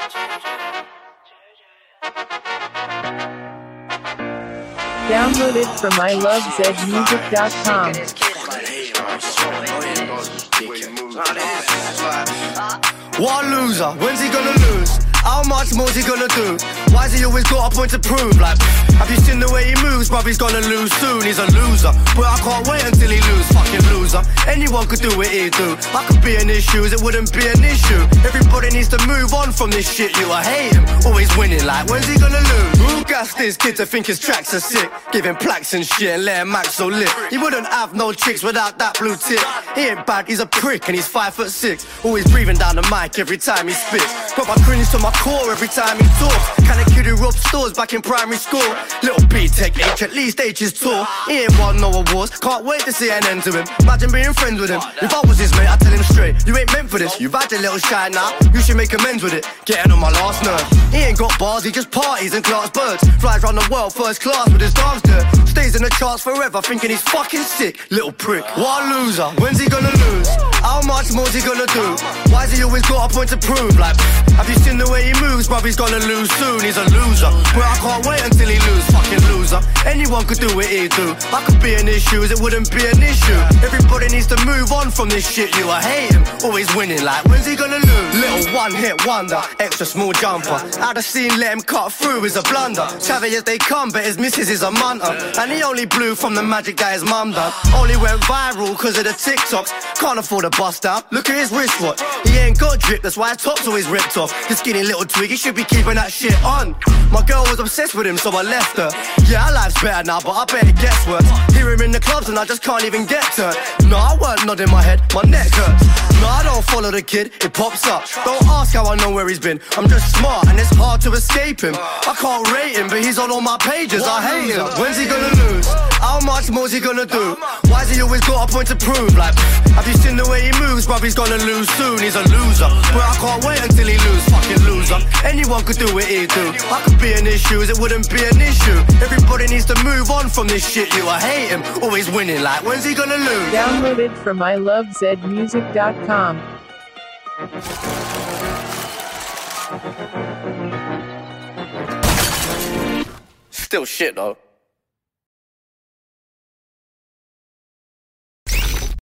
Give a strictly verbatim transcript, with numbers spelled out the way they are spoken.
Download it from I love zed music dot com. What a loser, when's he gonna lose? How much more's he gonna do? Why's he always got a point to prove? Like, have you seen the way he moves? Bruv, he's gonna lose soon, he's a loser. But I can't wait until he lose, fucking loser. Anyone could do what he do. I could be in his shoes, it wouldn't be an issue. Everybody needs to move on from this shit, you. I hate him, always winning, like, when's he gonna lose? Who gassed this kid to think his tracks are sick? Giving plaques and shit and let him act so lit. He wouldn't have no chicks without that blue tip. He ain't bad, he's a prick and he's five foot six. Always breathing down the mic every time he spits. Got my cringe to my core every time he talks. Kinda kid who robbed stores back in primary school. Little B-Tech H, at least H is tall. He ain't won no awards, can't wait to see an end to him. Imagine being friends with him. If I was his mate, I'd tell him straight, you ain't meant for this. You've had a little shine now, you should make amends with it. Getting on my last nerve. He ain't got bars, he just parties and class birds. Flies round the world first class with his dogs there. Stays in the charts forever thinking he's fucking sick. Little prick, what a loser, when's he gonna lose? How much more's he gonna do? Why's he always got a point to prove? Like, have you seen the way he moves? Bruv, he's gonna lose soon, he's a loser. But I can't wait until he lose, fucking loser. Anyone could do what he do. I could be in his shoes, it wouldn't be an issue. Everybody needs to move on from this shit, you. I hate him, always winning, like, when's he gonna lose? Little one-hit wonder, extra small jumper. I'd have seen let him cut through is a blunder. Savage as they come, but his missus is a munter. And he only blew from the magic that his mum done. Only went viral cause of the TikToks. Can't afford a bust down, look at his wristwatch. He ain't got drip, that's why his top's always ripped off. The skinny little twig, he should be keeping that shit on. My girl was obsessed with him, so I left her. Yeah, our life's better now, but I bet it gets worse. Hear him in the clubs and I just can't even get to it. No, I weren't nodding my head, my neck hurts. No, I don't follow the kid, it pops up. Don't ask how I know where he's been, I'm just smart and it's hard to escape him. I can't rate him, but he's on all my pages, I hate him. When's he gonna lose? How much more's he gonna do? Why's he always got a point to prove? Like, have you seen the way he moves? Bruv, he's gonna lose soon, he's a loser. But I can't wait until he lose, fucking loser. Anyone could do what he do. I could be in his shoes, it wouldn't be an issue. Everybody needs to move on from this shit, you. I hate him, always winning, like, when's he gonna lose? Download it from I love zed music dot com. Still shit though.